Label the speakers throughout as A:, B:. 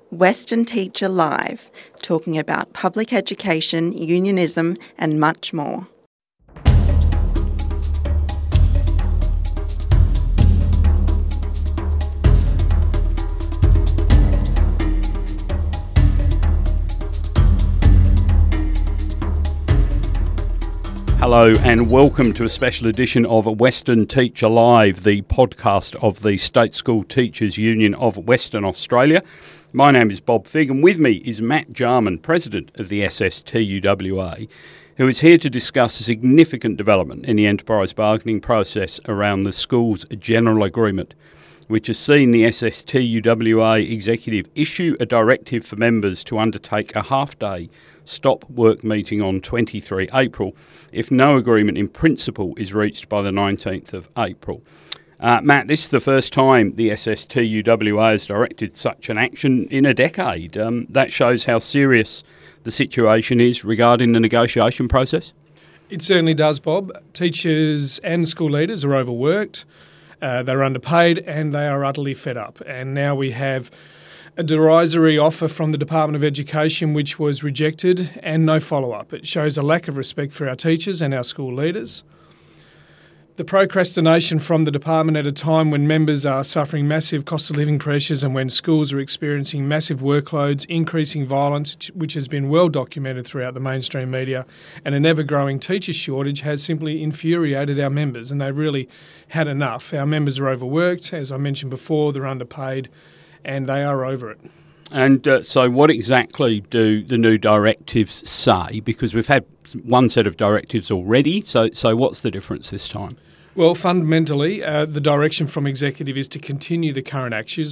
A: Western Teacher Live, talking about public education, unionism and much more.
B: Hello and welcome to a special edition of Western Teacher Live, the podcast of the State School Teachers Union of Western Australia. My name is Bob Figg and with me is Matt Jarman, President of the SSTUWA, who is here to discuss a significant development in the enterprise bargaining process around the school's General Agreement, which has seen the SSTUWA executive issue a directive for members to undertake a half-day stop work meeting on 23 April if no agreement in principle is reached by the 19th of April. Matt, this is the first time the SSTUWA has directed such an action in a decade. That shows how serious the situation is regarding the negotiation process.
C: It certainly does, Bob. Teachers and school leaders are overworked, they're underpaid and they are utterly fed up. And now we have a derisory offer from the Department of Education which was rejected and no follow-up. It shows a lack of respect for our teachers and our school leaders. The procrastination from the department at a time when members are suffering massive cost of living pressures and when schools are experiencing massive workloads, increasing violence, which has been well documented throughout the mainstream media, and an ever-growing teacher shortage has simply infuriated our members, and they've really had enough. Our members are overworked, as I mentioned before, they're underpaid, and they are over it.
B: And so what exactly do the new directives say? Because we've had one set of directives already, so what's the difference this time?
C: Well, fundamentally, the direction from executive is to continue the current actions,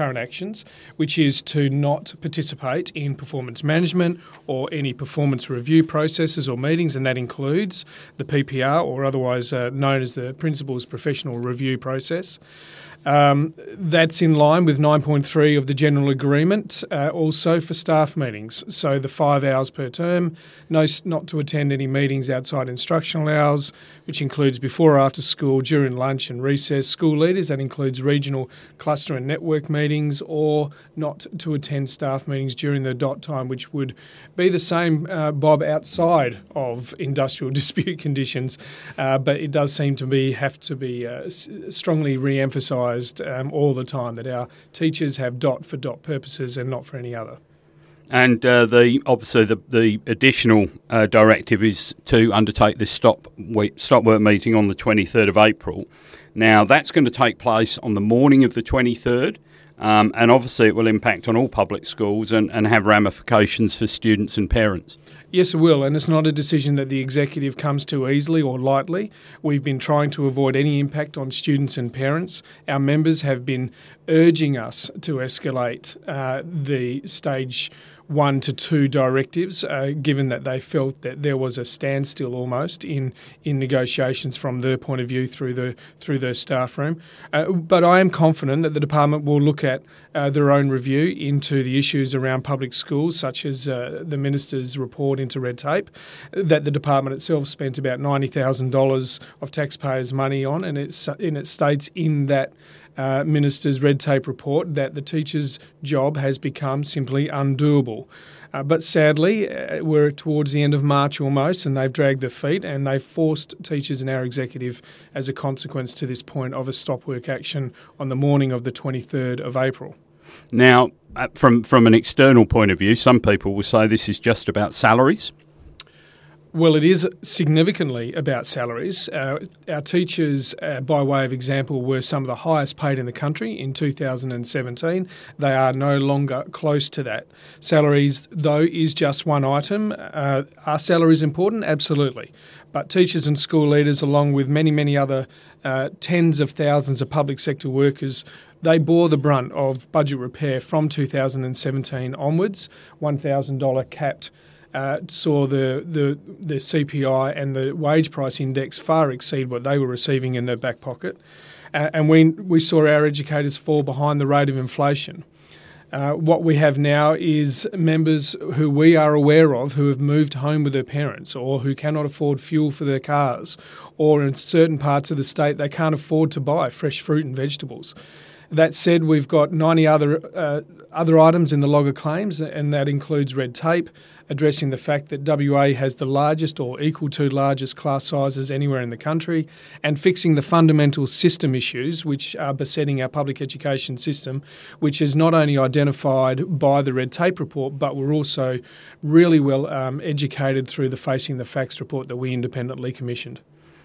C: which is to not participate in performance management or any performance review processes or meetings, and that includes the PPR, or otherwise known as the Principals Professional Review Process. That's in line with 9.3 of the General Agreement, also for staff meetings. So the 5 hours per term, not to attend any meetings outside instructional hours, which includes before or after school, during lunch and recess. School leaders, that includes regional cluster and network meetings, or not to attend staff meetings during the dot time, which would be the same, Bob, outside of industrial dispute conditions. But it does seem to have to be strongly re-emphasised all the time that our teachers have dot for dot purposes and not for any other.
B: And obviously the additional directive is to undertake this stop work meeting on the 23rd of April. Now that's going to take place on the morning of the 23rd, and obviously it will impact on all public schools and have ramifications for students and parents.
C: Yes, it will, and it's not a decision that the executive comes to easily or lightly. We've been trying to avoid any impact on students and parents. Our members have been urging us to escalate the stage 1 to 2 directives, given that they felt that there was a standstill almost in negotiations from their point of view through the staff room. But I am confident that the department will look at their own review into the issues around public schools, such as the minister's report into red tape, that the department itself spent about $90,000 of taxpayers' money on, and it states in that Minister's red tape report that the teacher's job has become simply undoable. But sadly, we're towards the end of March almost, and they've dragged their feet and they've forced teachers and our executive as a consequence to this point of a stop work action on the morning of the 23rd of April.
B: Now, from an external point of view, some people will say this is just about salaries.
C: Well, it is significantly about salaries. Our teachers, by way of example, were some of the highest paid in the country in 2017. They are no longer close to that. Salaries, though, is just one item. Are salaries important? Absolutely. But teachers and school leaders, along with many, many other tens of thousands of public sector workers, they bore the brunt of budget repair from 2017 onwards. $1,000 capped saw the CPI and the wage price index far exceed what they were receiving in their back pocket. And we saw our educators fall behind the rate of inflation. What we have now is members who we are aware of who have moved home with their parents or who cannot afford fuel for their cars, or in certain parts of the state they can't afford to buy fresh fruit and vegetables. That said, we've got 90 other items in the log of claims, and that includes red tape, addressing the fact that WA has the largest or equal to largest class sizes anywhere in the country, and fixing the fundamental system issues which are besetting our public education system, which is not only identified by the red tape report, but we're also really well educated through the Facing the Facts report that we independently commissioned.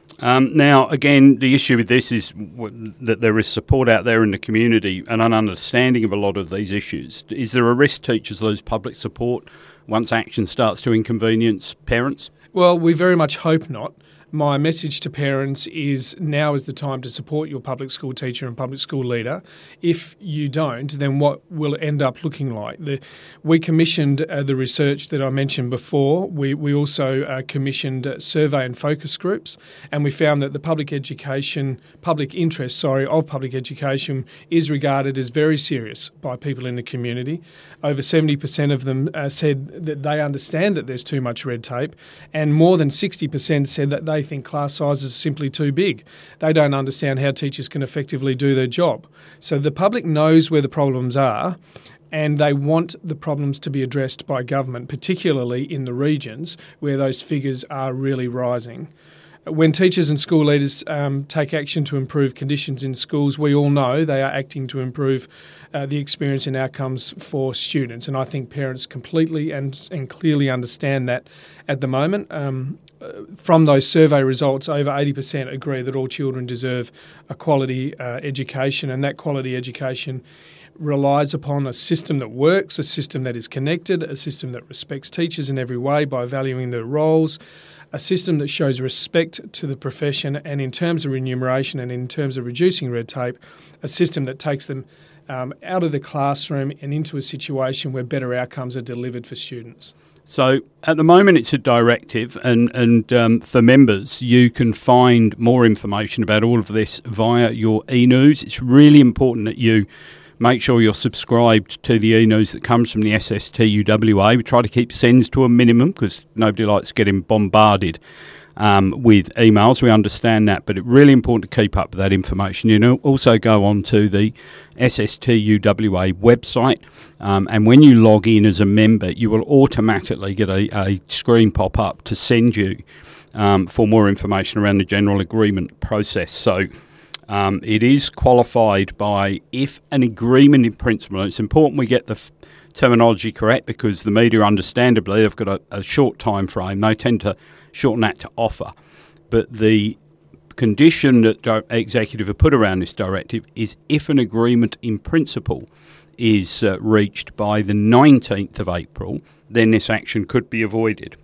B: Now, again, the issue with this is that there is support out there in the community and an understanding of a lot of these issues. Is there a risk teachers lose public support once action starts to inconvenience parents?
C: Well, we very much hope not. My message to parents is now is the time to support your public school teacher and public school leader. If you don't, then what will it end up looking like? We commissioned the research that I mentioned before. We also commissioned survey and focus groups, and we found that the public interest of public education is regarded as very serious by people in the community. Over 70% of them said that they understand that there's too much red tape, and more than 60% said that they think class sizes are simply too big. They don't understand how teachers can effectively do their job. So the public knows where the problems are, and they want the problems to be addressed by government, particularly in the regions where those figures are really rising. When teachers and school leaders take action to improve conditions in schools, we all know they are acting to improve the experience and outcomes for students. And I think parents completely and clearly understand that at the moment. From those survey results, over 80% agree that all children deserve a quality education, and that quality education relies upon a system that works, a system that is connected, a system that respects teachers in every way by valuing their roles, a system that shows respect to the profession, and in terms of remuneration and in terms of reducing red tape, a system that takes them out of the classroom and into a situation where better outcomes are delivered for students.
B: So at the moment it's a directive, and for members you can find more information about all of this via your e-news. It's really important that you make sure you're subscribed to the e-news that comes from the SSTUWA. We try to keep sends to a minimum because nobody likes getting bombarded with emails. We understand that, but it's really important to keep up with that information. You know, also go on to the SSTUWA website, and when you log in as a member, you will automatically get a screen pop up to send you for more information around the general agreement process. So it is qualified by if an agreement in principle, and it's important we get the terminology correct because the media, understandably, they've got a short time frame. They tend to shorten that to offer. But the condition that executive have put around this directive is if an agreement in principle is reached by the 19th of April, then this action could be avoided.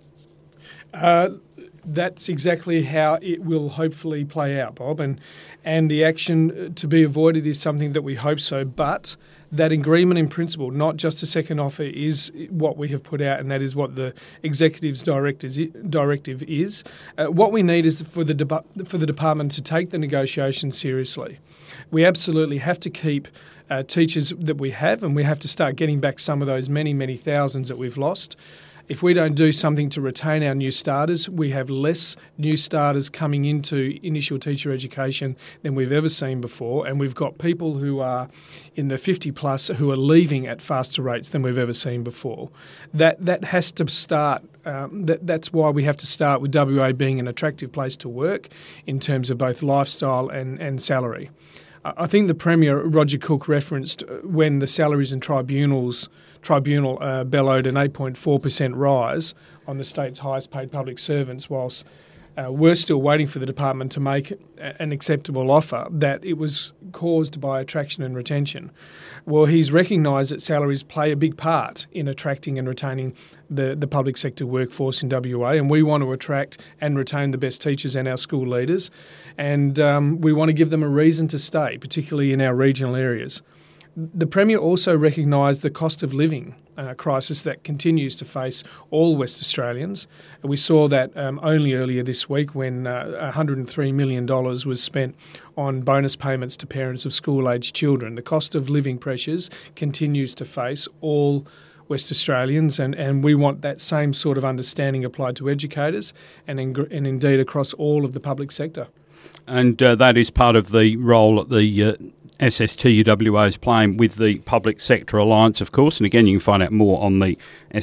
C: That's exactly how it will hopefully play out, Bob. And the action to be avoided is something that we hope so. But that agreement in principle, not just a second offer, is what we have put out, and that is what the executive's directive is. What we need is for the department to take the negotiations seriously. We absolutely have to keep teachers that we have, and we have to start getting back some of those many, many thousands that we've lost. If we don't do something to retain our new starters, we have less new starters coming into initial teacher education than we've ever seen before, and we've got people who are in the 50 plus who are leaving at faster rates than we've ever seen before. That has to start. That's why we have to start with WA being an attractive place to work in terms of both lifestyle and salary. I think the Premier, Roger Cook, referenced when the Salaries and Tribunal bellowed an 8.4% rise on the state's highest paid public servants, whilst we're still waiting for the department to make an acceptable offer, that it was caused by attraction and retention. Well, he's recognised that salaries play a big part in attracting and retaining the public sector workforce in WA, and we want to attract and retain the best teachers and our school leaders, and we want to give them a reason to stay, particularly in our regional areas. The Premier also recognised the cost of living crisis that continues to face all West Australians. We saw that only earlier this week when $103 million was spent on bonus payments to parents of school-aged children. The cost of living pressures continues to face all West Australians, and we want that same sort of understanding applied to educators and indeed across all of the public sector.
B: And that is part of the role that the SSTUWA is playing with the Public Sector Alliance, of course, and again you can find out more on the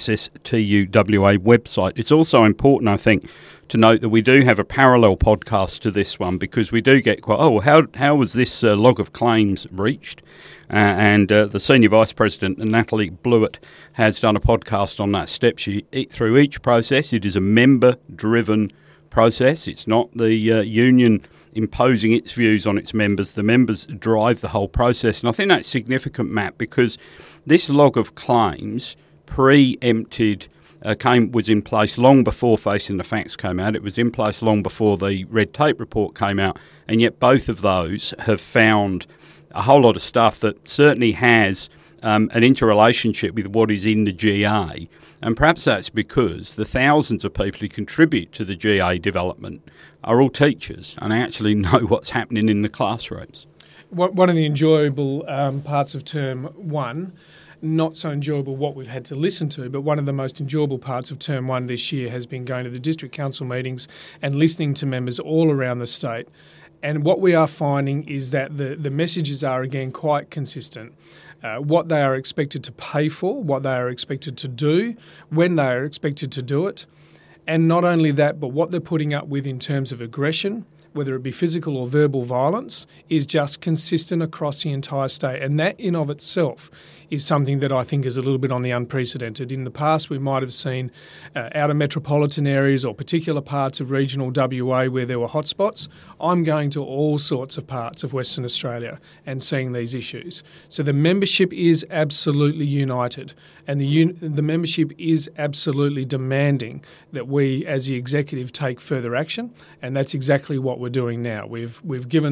B: SSTUWA website. It's also important, I think, to note that we do have a parallel podcast to this one, because we do get quite, how was this log of claims reached? And the Senior Vice President, Natalie Blewett, has done a podcast on that step through each process. It is a member-driven process. It's not the union imposing its views on its members. The members drive the whole process. And I think that's significant, Matt, because this log of claims preempted was in place long before Facing the Facts came out. It was in place long before the Red Tape report came out, and yet both of those have found a whole lot of stuff that certainly has an interrelationship with what is in the GA. And perhaps that's because the thousands of people who contribute to the GA development are all teachers and actually know what's happening in the classrooms.
C: One of the enjoyable parts of Term 1, not so enjoyable what we've had to listen to, but one of the most enjoyable parts of Term 1 this year has been going to the district council meetings and listening to members all around the state. And what we are finding is that the messages are, again, quite consistent. What they are expected to pay for, what they are expected to do, when they are expected to do it. And not only that, but what they're putting up with in terms of aggression, whether it be physical or verbal violence, is just consistent across the entire state. And that in of itself is something that I think is a little bit on the unprecedented. In the past, we might have seen outer metropolitan areas or particular parts of regional WA where there were hotspots. I'm going to all sorts of parts of Western Australia and seeing these issues. So the membership is absolutely united, and the membership is absolutely demanding that we as the executive take further action, and that's exactly what we're doing now. We've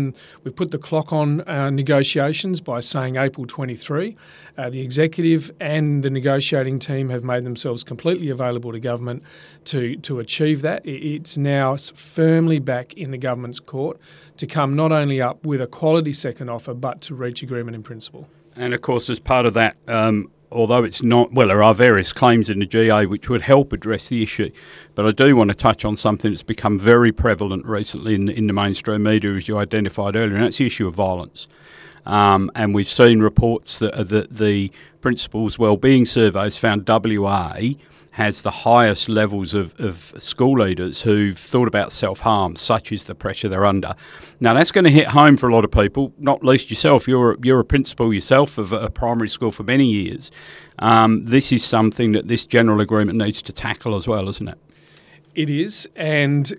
C: put the clock on negotiations by saying April 23. The executive and the negotiating team have made themselves completely available to government to achieve that. It's now firmly back in the government's court to come not only up with a quality second offer, but to reach agreement in principle.
B: And of course, as part of that, although it's not, there are various claims in the GA which would help address the issue. But I do want to touch on something that's become very prevalent recently in the mainstream media, as you identified earlier, and that's the issue of violence. And we've seen reports that the Principals Wellbeing Surveys found WA has the highest levels of school leaders who've thought about self-harm, such is the pressure they're under. Now, that's going to hit home for a lot of people, not least yourself. You're a principal yourself of a primary school for many years. This is something that this general agreement needs to tackle as well, isn't it?
C: It is, and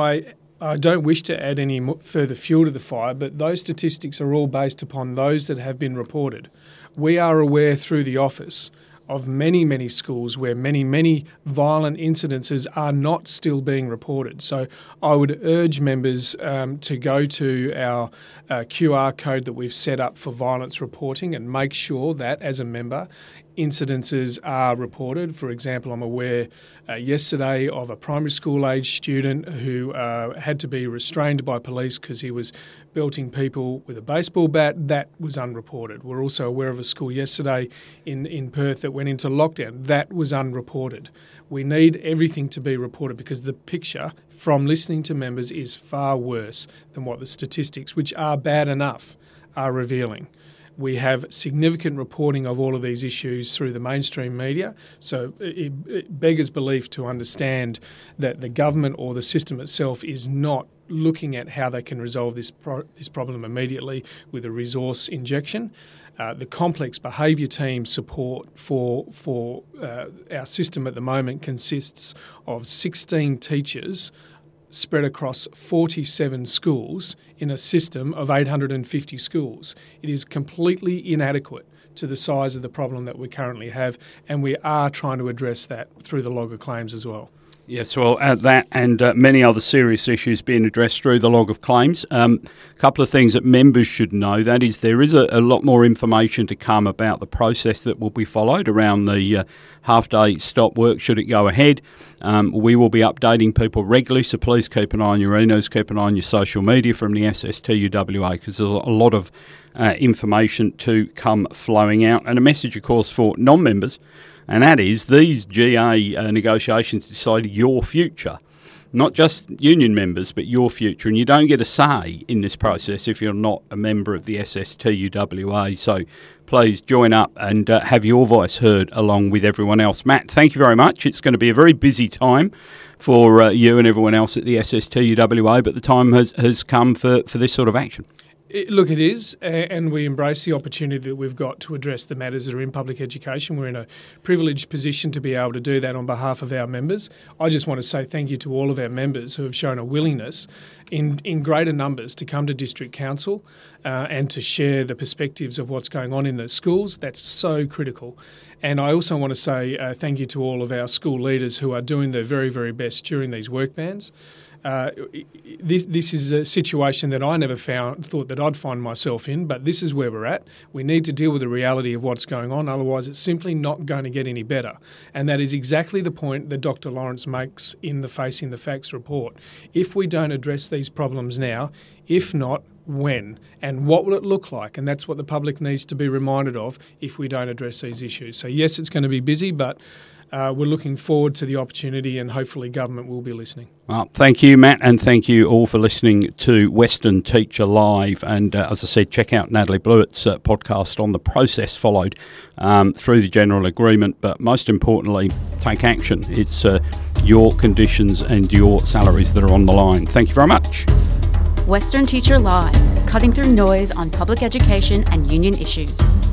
C: I don't wish to add any further fuel to the fire, but those statistics are all based upon those that have been reported. We are aware through the office of many, many schools where many, many violent incidences are not still being reported. So I would urge members to go to our QR code that we've set up for violence reporting and make sure that, as a member, incidences are reported. For example, I'm aware yesterday of a primary school age student who had to be restrained by police because he was belting people with a baseball bat. That was unreported. We're also aware of a school yesterday in Perth that went into lockdown. That was unreported. We need everything to be reported because the picture from listening to members is far worse than what the statistics, which are bad enough, are revealing. We have significant reporting of all of these issues through the mainstream media, so it beggars belief to understand that the government or the system itself is not looking at how they can resolve this problem immediately with a resource injection. The complex behaviour team support for our system at the moment consists of 16 teachers spread across 47 schools in a system of 850 schools. It is completely inadequate to the size of the problem that we currently have, and we are trying to address that through the log of claims as well.
B: Yes, well, that and many other serious issues being addressed through the log of claims. A couple of things that members should know, that is there is a lot more information to come about the process that will be followed around the half-day stop work should it go ahead. We will be updating people regularly, so please keep an eye on your emails, keep an eye on your social media from the SSTUWA because there's a lot of information to come flowing out. And a message, of course, for non-members, and that is these GA negotiations decide your future. not just union members, but your future. And you don't get a say in this process if you're not a member of the SSTUWA. So please join up and have your voice heard along with everyone else. Matt, thank you very much. It's going to be a very busy time for you and everyone else at the SSTUWA, but the time has come for this sort of action.
C: Look, it is, and we embrace the opportunity that we've got to address the matters that are in public education. We're in a privileged position to be able to do that on behalf of our members. I just want to say thank you to all of our members who have shown a willingness in greater numbers to come to District Council and to share the perspectives of what's going on in the schools. That's so critical. And I also want to say thank you to all of our school leaders who are doing their very, very best during these work bans. This is a situation that I never thought that I'd find myself in, but this is where we're at. We need to deal with the reality of what's going on, otherwise it's simply not going to get any better. And that is exactly the point that Dr. Lawrence makes in the Facing the Facts report. If we don't address these problems now, if not, when? And what will it look like? And that's what the public needs to be reminded of if we don't address these issues. So yes, it's going to be busy, but we're looking forward to the opportunity, and hopefully government will be listening.
B: Well, thank you, Matt, and thank you all for listening to Western Teacher Live. And as I said, check out Natalie Blewett's podcast on the process followed through the general agreement. But most importantly, take action. It's your conditions and your salaries that are on the line. Thank you very much.
D: Western Teacher Live, cutting through noise on public education and union issues.